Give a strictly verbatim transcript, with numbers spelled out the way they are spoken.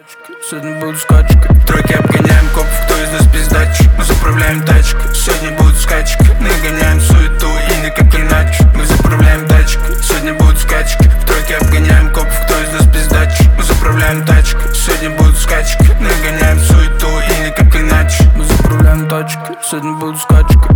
тачки, сегодня будут скачки. В тройке обгоняем копов, кто из нас пиздачи. Мы заправляем тачки, сегодня будут скачки. Нагоняем суету и никак иначе. Мы заправляем тачки, сегодня будут скачки. В тройке обгоняем копов, кто из нас пиздачи. Мы заправляем тачки, сегодня будут скачки. Нагоняем суету и никак иначе. Мы заправляем тачки, сегодня будут скачки.